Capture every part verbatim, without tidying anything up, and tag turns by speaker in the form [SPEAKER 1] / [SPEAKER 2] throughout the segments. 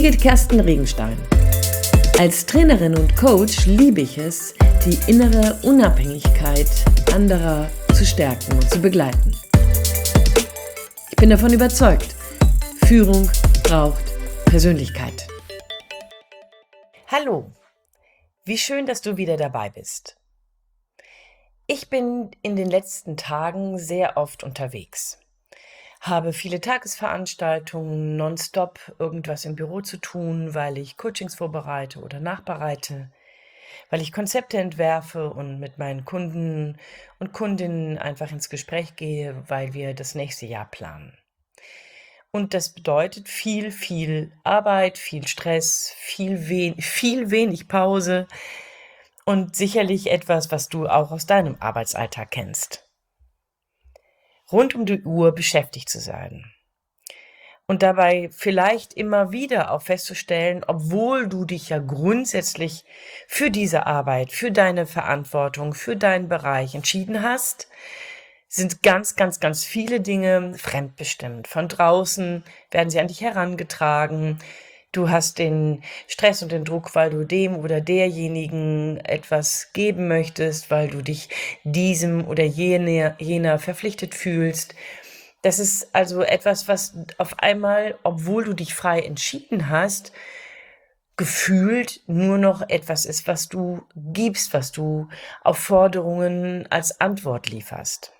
[SPEAKER 1] Birgit Kersten Regenstein. Als Trainerin und Coach liebe ich es, die innere Unabhängigkeit anderer zu stärken und zu begleiten. Ich bin davon überzeugt, Führung braucht Persönlichkeit.
[SPEAKER 2] Hallo, wie schön, dass du wieder dabei bist. Ich bin in den letzten Tagen sehr oft unterwegs, habe viele Tagesveranstaltungen, nonstop irgendwas im Büro zu tun, weil ich Coachings vorbereite oder nachbereite, weil ich Konzepte entwerfe und mit meinen Kunden und Kundinnen einfach ins Gespräch gehe, weil wir das nächste Jahr planen. Und das bedeutet viel, viel Arbeit, viel Stress, viel, we- viel wenig Pause und sicherlich etwas, was du auch aus deinem Arbeitsalltag kennst. Rund um die Uhr beschäftigt zu sein. Und dabei vielleicht immer wieder auch festzustellen, obwohl du dich ja grundsätzlich für diese Arbeit, für deine Verantwortung, für deinen Bereich entschieden hast, sind ganz, ganz, ganz viele Dinge fremdbestimmt. Von draußen werden sie an dich herangetragen. Du hast den Stress und den Druck, weil du dem oder derjenigen etwas geben möchtest, weil du dich diesem oder jener, jener verpflichtet fühlst. Das ist also etwas, was auf einmal, obwohl du dich frei entschieden hast, gefühlt nur noch etwas ist, was du gibst, was du auf Forderungen als Antwort lieferst.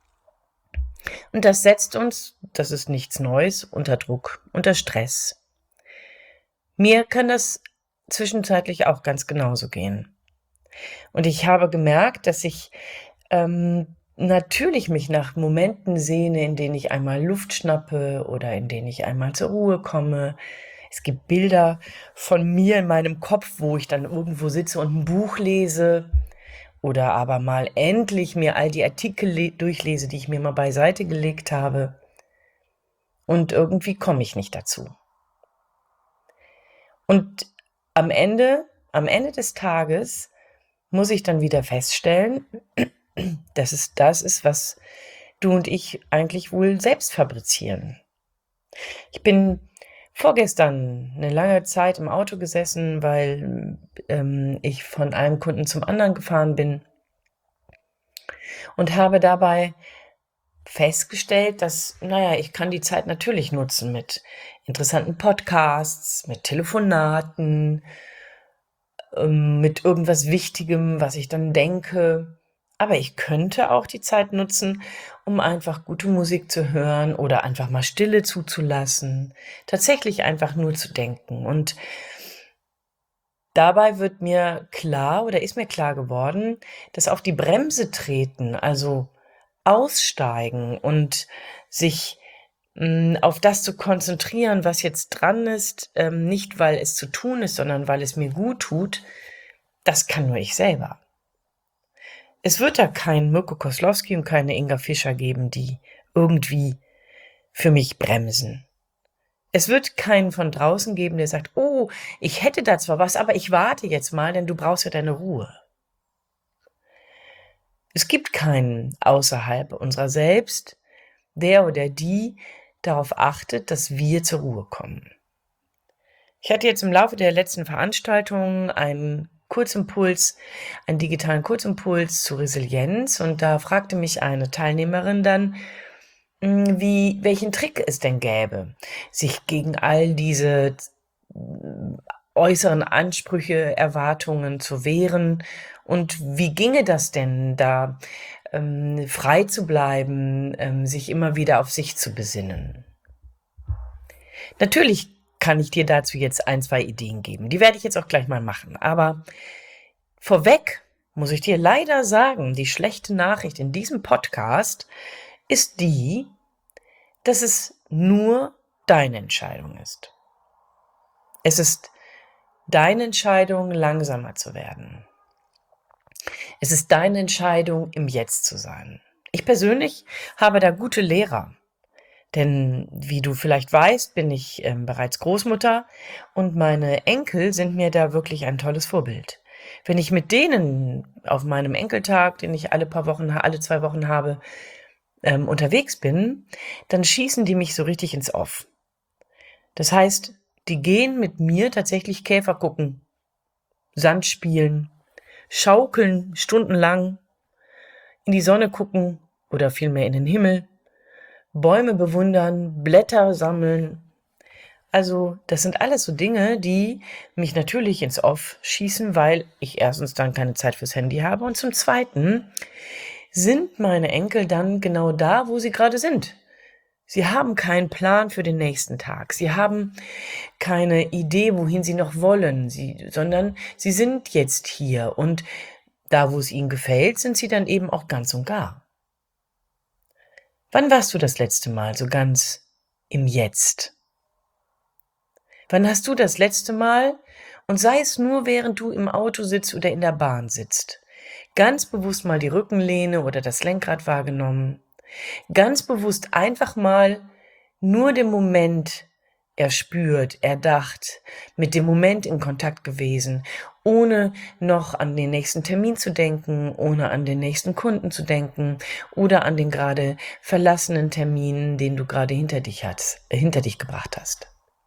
[SPEAKER 2] Und das setzt uns, das ist nichts Neues, unter Druck, unter Stress. Mir kann das zwischenzeitlich auch ganz genauso gehen. Und ich habe gemerkt, dass ich ähm, natürlich mich nach Momenten sehne, in denen ich einmal Luft schnappe oder in denen ich einmal zur Ruhe komme. Es gibt Bilder von mir in meinem Kopf, wo ich dann irgendwo sitze und ein Buch lese oder aber mal endlich mir all die Artikel le- durchlese, die ich mir mal beiseite gelegt habe. Und irgendwie komme ich nicht dazu. Und am Ende, am Ende des Tages muss ich dann wieder feststellen, dass es das ist, was du und ich eigentlich wohl selbst fabrizieren. Ich bin vorgestern eine lange Zeit im Auto gesessen, weil ähm, ich von einem Kunden zum anderen gefahren bin und habe dabei festgestellt, dass, naja, ich kann die Zeit natürlich nutzen mit interessanten Podcasts, mit Telefonaten, ähm, mit irgendwas Wichtigem, was ich dann denke. Aber ich könnte auch die Zeit nutzen, um einfach gute Musik zu hören oder einfach mal Stille zuzulassen, tatsächlich einfach nur zu denken. Und dabei wird mir klar oder ist mir klar geworden, dass auf die Bremse treten, also aussteigen und sich mh, auf das zu konzentrieren, was jetzt dran ist, ähm, nicht weil es zu tun ist, sondern weil es mir gut tut, das kann nur ich selber. Es wird da keinen Mirko Koslowski und keine Inga Fischer geben, die irgendwie für mich bremsen. Es wird keinen von draußen geben, der sagt, oh, ich hätte da zwar was, aber ich warte jetzt mal, denn du brauchst ja deine Ruhe. Es gibt keinen außerhalb unserer selbst, der oder die darauf achtet, dass wir zur Ruhe kommen. Ich hatte jetzt im Laufe der letzten Veranstaltung einen Kurzimpuls, einen digitalen Kurzimpuls zu Resilienz und da fragte mich eine Teilnehmerin dann, mh, wie, welchen Trick es denn gäbe, sich gegen all diese mh, äußeren Ansprüche, Erwartungen zu wehren und wie ginge das denn da, ähm, frei zu bleiben, ähm, sich immer wieder auf sich zu besinnen. Natürlich kann ich dir dazu jetzt ein, zwei Ideen geben. Die werde ich jetzt auch gleich mal machen. Aber vorweg muss ich dir leider sagen, die schlechte Nachricht in diesem Podcast ist die, dass es nur deine Entscheidung ist. Es ist deine Entscheidung, langsamer zu werden. Es ist deine Entscheidung, im Jetzt zu sein. Ich persönlich habe da gute Lehrer. Denn wie du vielleicht weißt, bin ich ähm, bereits Großmutter und meine Enkel sind mir da wirklich ein tolles Vorbild. Wenn ich mit denen auf meinem Enkeltag, den ich alle paar Wochen, alle zwei Wochen habe, ähm, unterwegs bin, dann schießen die mich so richtig ins Off. Das heißt, die gehen mit mir tatsächlich Käfer gucken, Sand spielen, schaukeln stundenlang, in die Sonne gucken oder vielmehr in den Himmel, Bäume bewundern, Blätter sammeln. Also das sind alles so Dinge, die mich natürlich ins Off schießen, weil ich erstens dann keine Zeit fürs Handy habe und zum Zweiten sind meine Enkel dann genau da, wo sie gerade sind. Sie haben keinen Plan für den nächsten Tag. Sie haben keine Idee, wohin sie noch wollen, sie, sondern sie sind jetzt hier und da, wo es ihnen gefällt, sind sie dann eben auch ganz und gar. Wann warst du das letzte Mal so ganz im Jetzt? Wann hast du das letzte Mal, und sei es nur während du im Auto sitzt oder in der Bahn sitzt, ganz bewusst mal die Rückenlehne oder das Lenkrad wahrgenommen, ganz bewusst einfach mal nur den Moment erspürt, erdacht, mit dem Moment in Kontakt gewesen, ohne noch an den nächsten Termin zu denken, ohne an den nächsten Kunden zu denken oder an den gerade verlassenen Termin, den du gerade hinter dich hast, äh, hinter dich gebracht hast.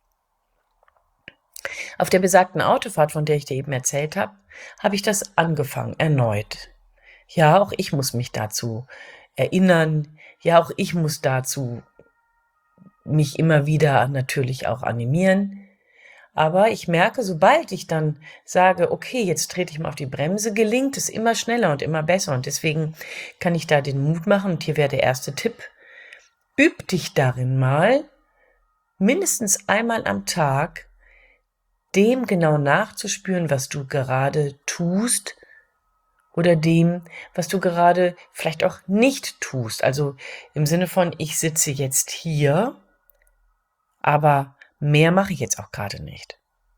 [SPEAKER 2] Auf der besagten Autofahrt, von der ich dir eben erzählt habe, habe ich das angefangen, erneut. Ja, auch ich muss mich dazu erinnern. Ja, auch ich muss dazu mich immer wieder natürlich auch animieren. Aber ich merke, sobald ich dann sage, okay, jetzt trete ich mal auf die Bremse, gelingt es immer schneller und immer besser. Und deswegen kann ich da den Mut machen. Und hier wäre der erste Tipp. Üb dich darin mal, mindestens einmal am Tag dem genau nachzuspüren, was du gerade tust oder dem, was du gerade vielleicht auch nicht tust. Also im Sinne von, ich sitze jetzt hier, aber mehr mache ich jetzt auch gerade nicht.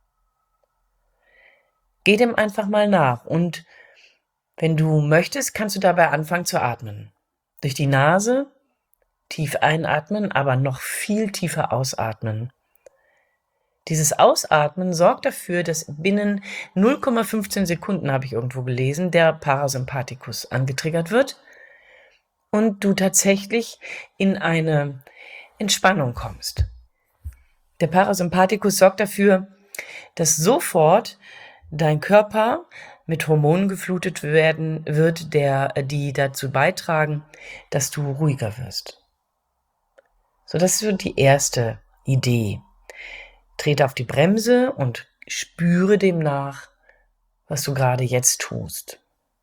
[SPEAKER 2] Geh dem einfach mal nach und wenn du möchtest, kannst du dabei anfangen zu atmen. Durch die Nase tief einatmen, aber noch viel tiefer ausatmen. Dieses Ausatmen sorgt dafür, dass binnen null Komma fünfzehn Sekunden, habe ich irgendwo gelesen, der Parasympathikus angetriggert wird und du tatsächlich in eine Entspannung kommst. Der Parasympathikus sorgt dafür, dass sofort dein Körper mit Hormonen geflutet werden wird, der, die dazu beitragen, dass du ruhiger wirst. So, das ist so die erste Idee. Trete auf die Bremse und spüre dem nach, was du gerade jetzt tust.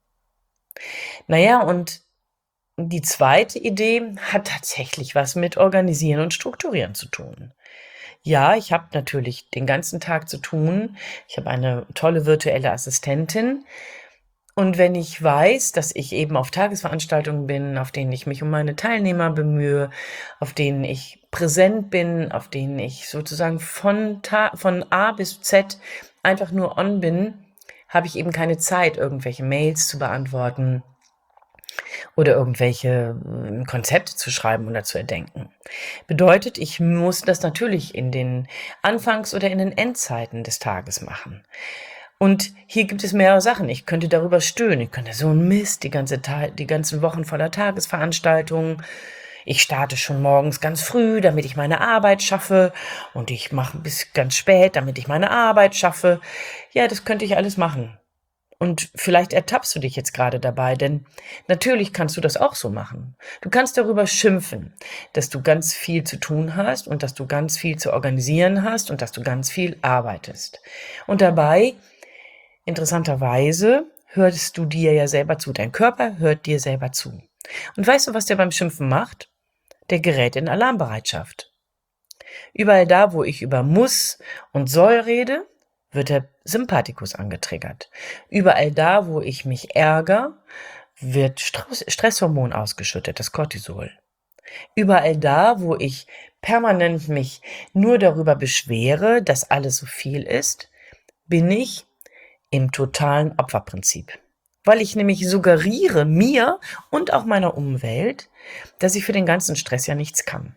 [SPEAKER 2] Naja, und die zweite Idee hat tatsächlich was mit Organisieren und Strukturieren zu tun. Ja, ich habe natürlich den ganzen Tag zu tun. Ich habe eine tolle virtuelle Assistentin. Und wenn ich weiß, dass ich eben auf Tagesveranstaltungen bin, auf denen ich mich um meine Teilnehmer bemühe, auf denen ich präsent bin, auf denen ich sozusagen von, Ta- von A bis Z einfach nur on bin, habe ich eben keine Zeit, irgendwelche Mails zu beantworten oder irgendwelche äh, Konzepte zu schreiben oder zu erdenken. Bedeutet, ich muss das natürlich in den Anfangs- oder in den Endzeiten des Tages machen. Und hier gibt es mehrere Sachen. Ich könnte darüber stöhnen. Ich könnte so ein Mist, die ganze Ta- die ganzen Wochen voller Tagesveranstaltungen. Ich starte schon morgens ganz früh, damit ich meine Arbeit schaffe. Und ich mache bis ganz spät, damit ich meine Arbeit schaffe. Ja, das könnte ich alles machen. Und vielleicht ertappst du dich jetzt gerade dabei, denn natürlich kannst du das auch so machen. Du kannst darüber schimpfen, dass du ganz viel zu tun hast und dass du ganz viel zu organisieren hast und dass du ganz viel arbeitest. Und dabei, interessanterweise, hörst du dir ja selber zu. Dein Körper hört dir selber zu. Und weißt du, was der beim Schimpfen macht? Der gerät in Alarmbereitschaft. Überall da, wo ich über muss und soll rede, wird der Sympathikus angetriggert. Überall da, wo ich mich ärgere, wird Stresshormon ausgeschüttet, das Cortisol. Überall da, wo ich permanent mich nur darüber beschwere, dass alles so viel ist, bin ich im totalen Opferprinzip. Weil ich nämlich suggeriere mir und auch meiner Umwelt, dass ich für den ganzen Stress ja nichts kann.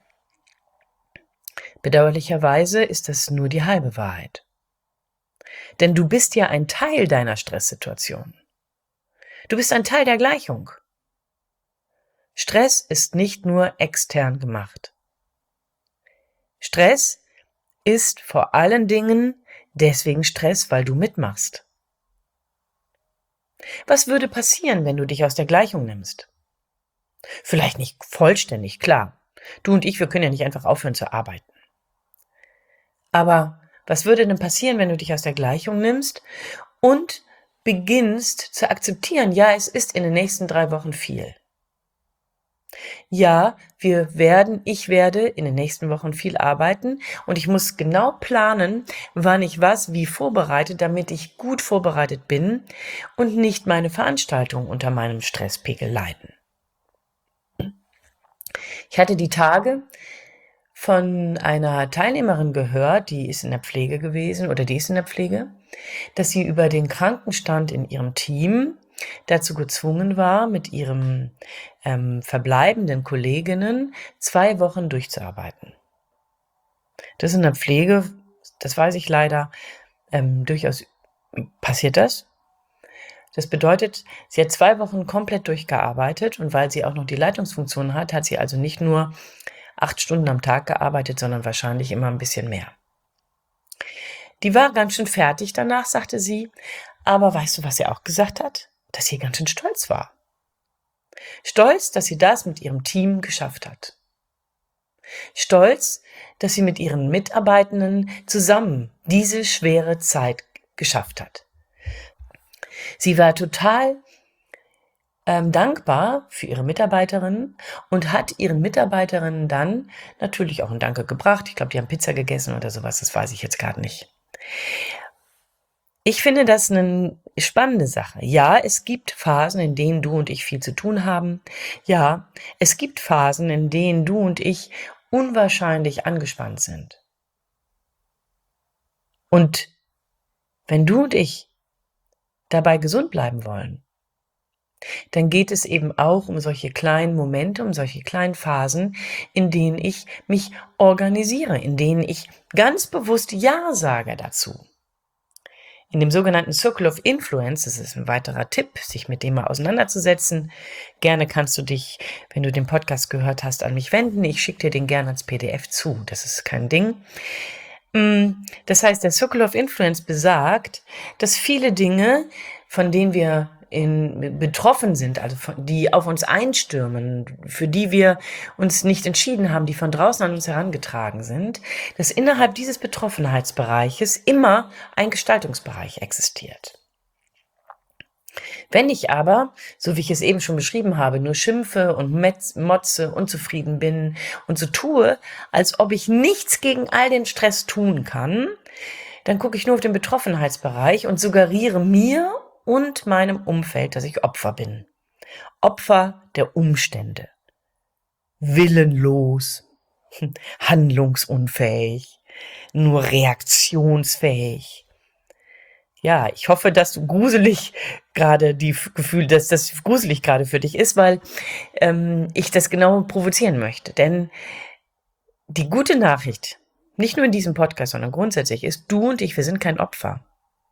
[SPEAKER 2] Bedauerlicherweise ist das nur die halbe Wahrheit. Denn du bist ja ein Teil deiner Stresssituation. Du bist ein Teil der Gleichung. Stress ist nicht nur extern gemacht. Stress ist vor allen Dingen deswegen Stress, weil du mitmachst. Was würde passieren, wenn du dich aus der Gleichung nimmst? Vielleicht nicht vollständig, klar. Du und ich, wir können ja nicht einfach aufhören zu arbeiten. Aber was würde denn passieren, wenn du dich aus der Gleichung nimmst und beginnst zu akzeptieren, ja, es ist in den nächsten drei Wochen viel. Ja, wir werden, ich werde in den nächsten Wochen viel arbeiten und ich muss genau planen, wann ich was wie vorbereite, damit ich gut vorbereitet bin und nicht meine Veranstaltung unter meinem Stresspegel leiden. Ich hatte die Tage von einer Teilnehmerin gehört, die ist in der Pflege gewesen oder die ist in der Pflege, dass sie über den Krankenstand in ihrem Team dazu gezwungen war, mit ihren ähm, verbleibenden Kolleginnen zwei Wochen durchzuarbeiten. Das ist in der Pflege, das weiß ich leider, ähm, durchaus passiert das. Das bedeutet, sie hat zwei Wochen komplett durchgearbeitet und weil sie auch noch die Leitungsfunktion hat, hat sie also nicht nur acht Stunden am Tag gearbeitet, sondern wahrscheinlich immer ein bisschen mehr. Die war ganz schön fertig danach, sagte sie, aber weißt du, was sie auch gesagt hat? Dass sie ganz schön stolz war. Stolz, dass sie das mit ihrem Team geschafft hat. Stolz, dass sie mit ihren Mitarbeitenden zusammen diese schwere Zeit geschafft hat. Sie war total ähm, dankbar für ihre Mitarbeiterinnen und hat ihren Mitarbeiterinnen dann natürlich auch ein Danke gebracht. Ich glaube, die haben Pizza gegessen oder sowas, das weiß ich jetzt gerade nicht. Ich finde das eine spannende Sache. Ja, es gibt Phasen, in denen du und ich viel zu tun haben. Ja, es gibt Phasen, in denen du und ich unwahrscheinlich angespannt sind. Und wenn du und ich dabei gesund bleiben wollen, dann geht es eben auch um solche kleinen Momente, um solche kleinen Phasen, in denen ich mich organisiere, in denen ich ganz bewusst Ja sage dazu. In dem sogenannten Circle of Influence, das ist ein weiterer Tipp, sich mit dem mal auseinanderzusetzen. Gerne kannst du dich, wenn du den Podcast gehört hast, an mich wenden. Ich schicke dir den gerne als P D F zu. Das ist kein Ding. Das heißt, der Circle of Influence besagt, dass viele Dinge, von denen wir in, betroffen sind, also von, die auf uns einstürmen, für die wir uns nicht entschieden haben, die von draußen an uns herangetragen sind, dass innerhalb dieses Betroffenheitsbereiches immer ein Gestaltungsbereich existiert. Wenn ich aber, so wie ich es eben schon beschrieben habe, nur schimpfe und metz, motze, unzufrieden bin und so tue, als ob ich nichts gegen all den Stress tun kann, dann gucke ich nur auf den Betroffenheitsbereich und suggeriere mir und meinem Umfeld, dass ich Opfer bin. Opfer der Umstände. Willenlos, handlungsunfähig, nur reaktionsfähig. Ja, ich hoffe, dass du gruselig gerade die Gefühl, dass das gruselig gerade für dich ist, weil ähm, ich das genau provozieren möchte. Denn die gute Nachricht, nicht nur in diesem Podcast, sondern grundsätzlich ist, du und ich, wir sind kein Opfer.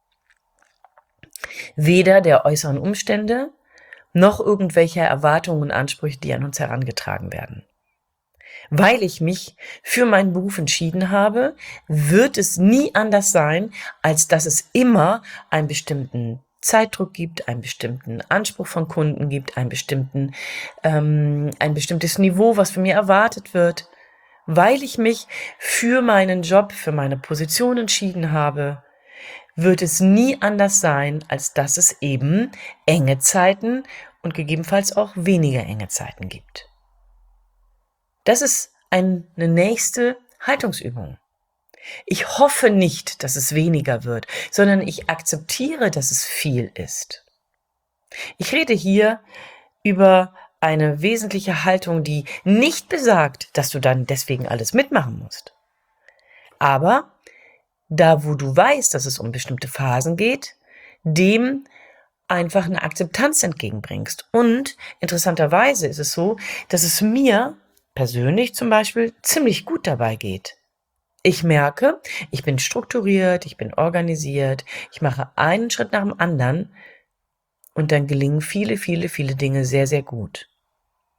[SPEAKER 2] Weder der äußeren Umstände, noch irgendwelcher Erwartungen und Ansprüche, die an uns herangetragen werden. Weil ich mich für meinen Beruf entschieden habe, wird es nie anders sein, als dass es immer einen bestimmten Zeitdruck gibt, einen bestimmten Anspruch von Kunden gibt, einen bestimmten, ähm, ein bestimmtes Niveau, was von mir erwartet wird. Weil ich mich für meinen Job, für meine Position entschieden habe, wird es nie anders sein, als dass es eben enge Zeiten und gegebenenfalls auch weniger enge Zeiten gibt. Das ist eine nächste Haltungsübung. Ich hoffe nicht, dass es weniger wird, sondern ich akzeptiere, dass es viel ist. Ich rede hier über eine wesentliche Haltung, die nicht besagt, dass du dann deswegen alles mitmachen musst. Aber da, wo du weißt, dass es um bestimmte Phasen geht, dem einfach eine Akzeptanz entgegenbringst. Und interessanterweise ist es so, dass es mir persönlich zum Beispiel ziemlich gut dabei geht. Ich merke, ich bin strukturiert, ich bin organisiert, ich mache einen Schritt nach dem anderen und dann gelingen viele, viele, viele Dinge sehr, sehr gut.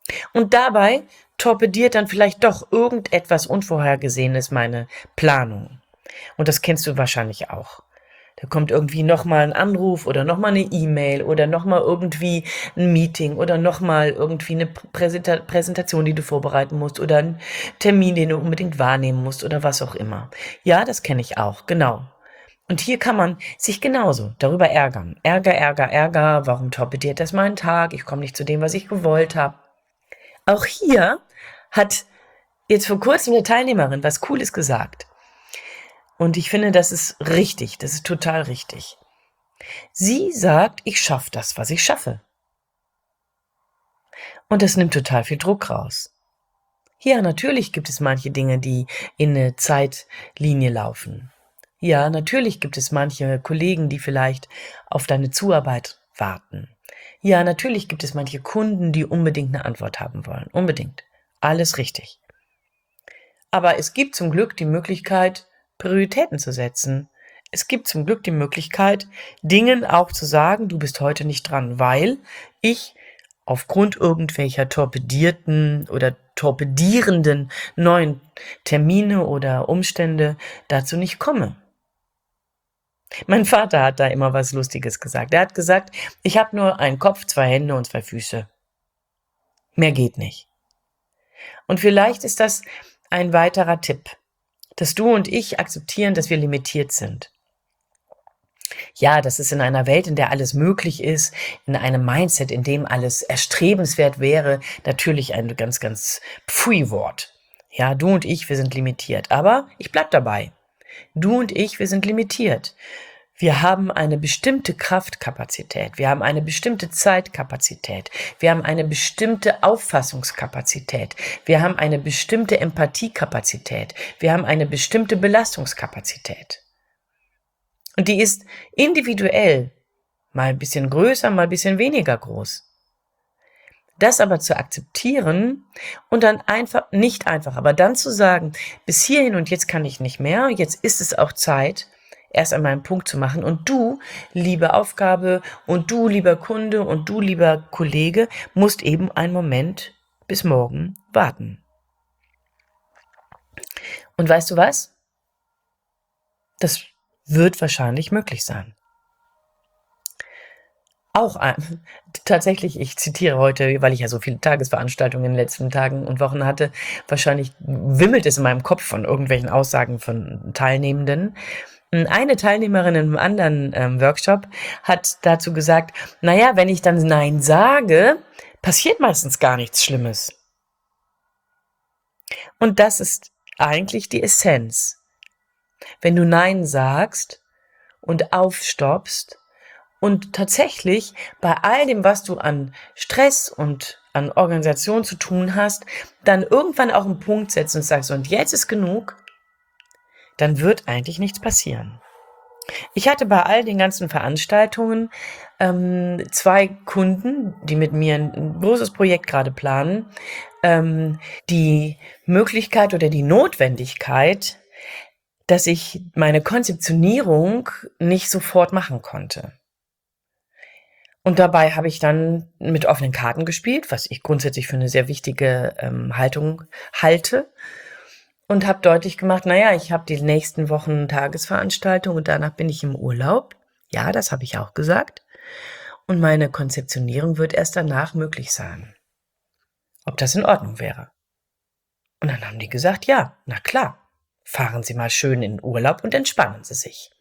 [SPEAKER 2] Und dabei torpediert dann vielleicht doch irgendetwas Unvorhergesehenes meine Planung. Und das kennst du wahrscheinlich auch. Da kommt irgendwie nochmal ein Anruf oder nochmal eine E-Mail oder nochmal irgendwie ein Meeting oder nochmal irgendwie eine Präsenta- Präsentation, die du vorbereiten musst oder ein Termin, den du unbedingt wahrnehmen musst oder was auch immer. Ja, das kenne ich auch, genau. Und hier kann man sich genauso darüber ärgern. Ärger, Ärger, Ärger, warum torpediert das meinen Tag? Ich komme nicht zu dem, was ich gewollt habe. Auch hier hat jetzt vor kurzem eine Teilnehmerin was Cooles gesagt. Und ich finde, das ist richtig, das ist total richtig. Sie sagt, ich schaffe das, was ich schaffe. Und das nimmt total viel Druck raus. Ja, natürlich gibt es manche Dinge, die in eine Zeitlinie laufen. Ja, natürlich gibt es manche Kollegen, die vielleicht auf deine Zuarbeit warten. Ja, natürlich gibt es manche Kunden, die unbedingt eine Antwort haben wollen. Unbedingt. Alles richtig. Aber es gibt zum Glück die Möglichkeit, Prioritäten zu setzen. Es gibt zum Glück die Möglichkeit, Dingen auch zu sagen, du bist heute nicht dran, weil ich aufgrund irgendwelcher torpedierten oder torpedierenden neuen Termine oder Umstände dazu nicht komme. Mein Vater hat da immer was Lustiges gesagt. Er hat gesagt, ich habe nur einen Kopf, zwei Hände und zwei Füße. Mehr geht nicht. Und vielleicht ist das ein weiterer Tipp, dass du und ich akzeptieren, dass wir limitiert sind. Ja, das ist in einer Welt, in der alles möglich ist, in einem Mindset, in dem alles erstrebenswert wäre, natürlich ein ganz, ganz Pfui-Wort. Ja, du und ich, wir sind limitiert. Aber ich bleib dabei. Du und ich, wir sind limitiert. Wir haben eine bestimmte Kraftkapazität, wir haben eine bestimmte Zeitkapazität, wir haben eine bestimmte Auffassungskapazität, wir haben eine bestimmte Empathiekapazität, wir haben eine bestimmte Belastungskapazität. Und die ist individuell, mal ein bisschen größer, mal ein bisschen weniger groß. Das aber zu akzeptieren und dann einfach, nicht einfach, aber dann zu sagen, bis hierhin und jetzt kann ich nicht mehr, jetzt ist es auch Zeit, erst einmal einen Punkt zu machen. Und du, liebe Aufgabe, und du, lieber Kunde, und du, lieber Kollege, musst eben einen Moment bis morgen warten. Und weißt du was? Das wird wahrscheinlich möglich sein. Auch ein, tatsächlich, ich zitiere heute, weil ich ja so viele Tagesveranstaltungen in den letzten Tagen und Wochen hatte, wahrscheinlich wimmelt es in meinem Kopf von irgendwelchen Aussagen von Teilnehmenden. Eine Teilnehmerin in einem anderen ähm, Workshop hat dazu gesagt, naja, wenn ich dann Nein sage, passiert meistens gar nichts Schlimmes. Und das ist eigentlich die Essenz. Wenn du Nein sagst und aufstoppst und tatsächlich bei all dem, was du an Stress und an Organisation zu tun hast, dann irgendwann auch einen Punkt setzt und sagst, und jetzt ist genug, dann wird eigentlich nichts passieren. Ich hatte bei all den ganzen Veranstaltungen ähm, zwei Kunden, die mit mir ein großes Projekt gerade planen, ähm, die Möglichkeit oder die Notwendigkeit, dass ich meine Konzeptionierung nicht sofort machen konnte. Und dabei habe ich dann mit offenen Karten gespielt, was ich grundsätzlich für eine sehr wichtige ähm, Haltung halte. Und habe deutlich gemacht, naja, ich habe die nächsten Wochen Tagesveranstaltung und danach bin ich im Urlaub. Ja, das habe ich auch gesagt. Und meine Konzeptionierung wird erst danach möglich sein. Ob das in Ordnung wäre. Und dann haben die gesagt, ja, na klar. Fahren Sie mal schön in den Urlaub und entspannen Sie sich.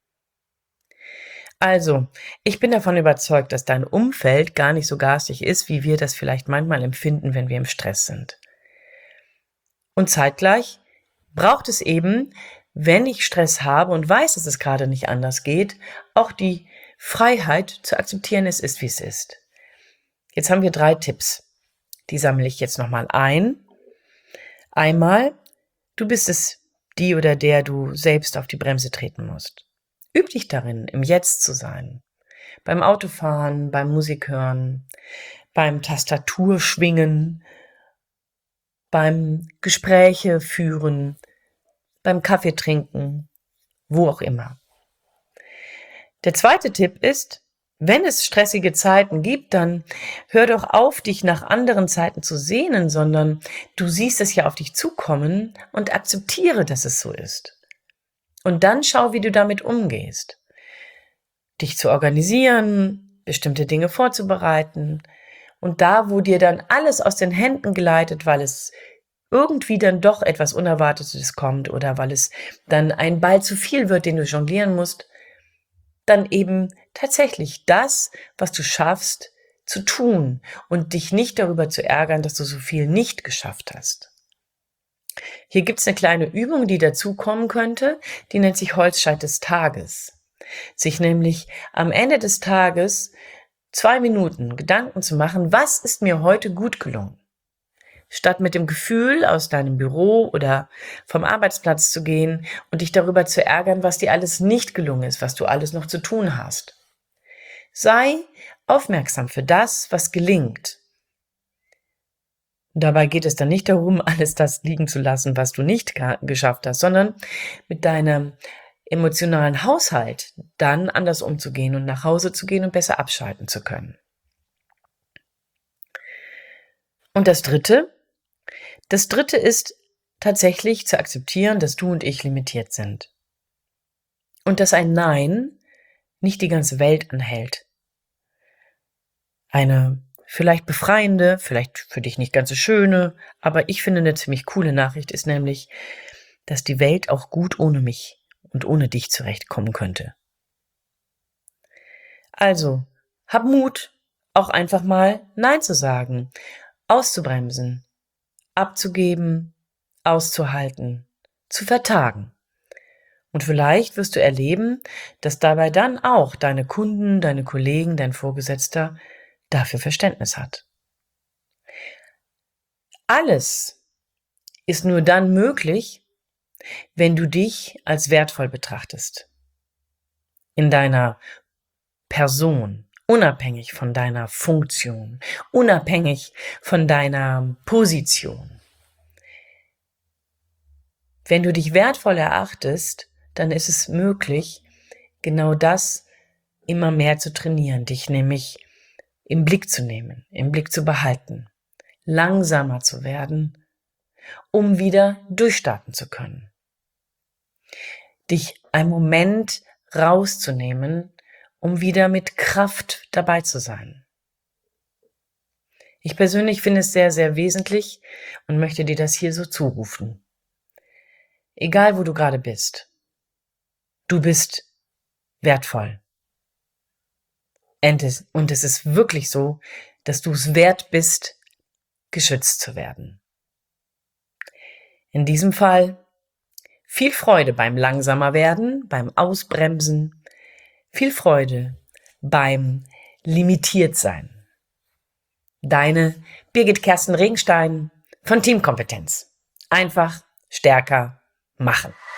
[SPEAKER 2] Also, ich bin davon überzeugt, dass dein Umfeld gar nicht so garstig ist, wie wir das vielleicht manchmal empfinden, wenn wir im Stress sind. Und zeitgleich braucht es eben, wenn ich Stress habe und weiß, dass es gerade nicht anders geht, auch die Freiheit zu akzeptieren, es ist, wie es ist. Jetzt haben wir drei Tipps. Die sammle ich jetzt nochmal ein. Einmal, du bist es, die oder der du selbst auf die Bremse treten musst. Üb dich darin, im Jetzt zu sein. Beim Autofahren, beim Musikhören, beim Tastaturschwingen, beim Gespräche führen, beim Kaffee trinken, wo auch immer. Der zweite Tipp ist, wenn es stressige Zeiten gibt, dann hör doch auf, dich nach anderen Zeiten zu sehnen, sondern du siehst es ja auf dich zukommen und akzeptiere, dass es so ist. Und dann schau, wie du damit umgehst. Dich zu organisieren, bestimmte Dinge vorzubereiten und da, wo dir dann alles aus den Händen gleitet, weil es irgendwie dann doch etwas Unerwartetes kommt oder weil es dann ein Ball zu viel wird, den du jonglieren musst, dann eben tatsächlich das, was du schaffst, zu tun und dich nicht darüber zu ärgern, dass du so viel nicht geschafft hast. Hier gibt's eine kleine Übung, die dazu kommen könnte, die nennt sich Holzscheit des Tages. Sich nämlich am Ende des Tages zwei Minuten Gedanken zu machen, was ist mir heute gut gelungen? Statt mit dem Gefühl aus deinem Büro oder vom Arbeitsplatz zu gehen und dich darüber zu ärgern, was dir alles nicht gelungen ist, was du alles noch zu tun hast. Sei aufmerksam für das, was gelingt. Dabei geht es dann nicht darum, alles das liegen zu lassen, was du nicht geschafft hast, sondern mit deinem emotionalen Haushalt dann anders umzugehen und nach Hause zu gehen und besser abschalten zu können. Und das Dritte? Das Dritte ist tatsächlich zu akzeptieren, dass du und ich limitiert sind. Und dass ein Nein nicht die ganze Welt anhält. Eine vielleicht befreiende, vielleicht für dich nicht ganz so schöne, aber ich finde eine ziemlich coole Nachricht ist nämlich, dass die Welt auch gut ohne mich und ohne dich zurechtkommen könnte. Also, hab Mut, auch einfach mal Nein zu sagen, auszubremsen, abzugeben, auszuhalten, zu vertagen. Und vielleicht wirst du erleben, dass dabei dann auch deine Kunden, deine Kollegen, dein Vorgesetzter dafür Verständnis hat. Alles ist nur dann möglich, wenn du dich als wertvoll betrachtest. In deiner Person, unabhängig von deiner Funktion, unabhängig von deiner Position. Wenn du dich wertvoll erachtest, dann ist es möglich, genau das immer mehr zu trainieren, dich nämlich im Blick zu nehmen, im Blick zu behalten, langsamer zu werden, um wieder durchstarten zu können. Dich einen Moment rauszunehmen, um wieder mit Kraft dabei zu sein. Ich persönlich finde es sehr, sehr wesentlich und möchte dir das hier so zurufen. Egal, wo du gerade bist, du bist wertvoll. Und es, und es ist wirklich so, dass du es wert bist, geschützt zu werden. In diesem Fall viel Freude beim langsamer werden, beim Ausbremsen, viel Freude beim limitiert sein. Deine Birgit Kersten Regenstein von Teamkompetenz. Einfach stärker machen.